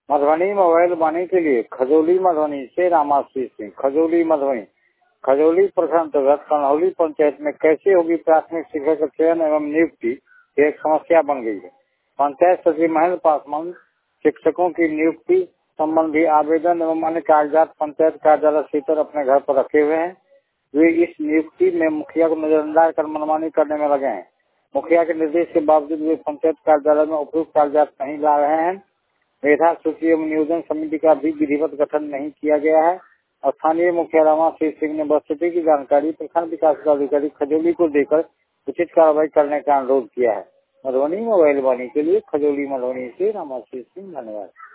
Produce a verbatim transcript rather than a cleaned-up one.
Madhubani mobile बानी के लिए खजौली मधुबनी से रामाशीष सिंह। खजौली मधुबनी खजौली प्रखंड अंतर्गत कन्हौली पंचायत में कैसे होगी प्राथमिक शिक्षक का चयन एवं नियुक्ति, एक समस्या बन गई है। पंचायत सचिव महेंद्र पासवान शिक्षकों की नियुक्ति संबंधी आवेदन एवं अन्य कागजात पंचायत कार्यालय सीकर अपने घर पर रखे हुए हैं। वे इस नियुक्ति में मुखिया को नजरअंदाज कर मनमानी करने में लगे हैं। मुखिया के निर्देश के बावजूद वे पंचायत कार्यालय में उपयुक्त कागजात नहीं ला रहे हैं। मेधा सूची एवं नियोजन समिति का भी विधिवत गठन नहीं किया गया है। स्थानीय मुखिया रामाशीष सिंह ने वस्तुस्थिति की जानकारी प्रखंड विकास पदाधिकारी खजौली को देकर उचित कार्रवाई करने का अनुरोध किया है। मधुबनी मोबाइल वाणी के लिए खजौली मधुबनी से रामाशीष सिंह। धन्यवाद।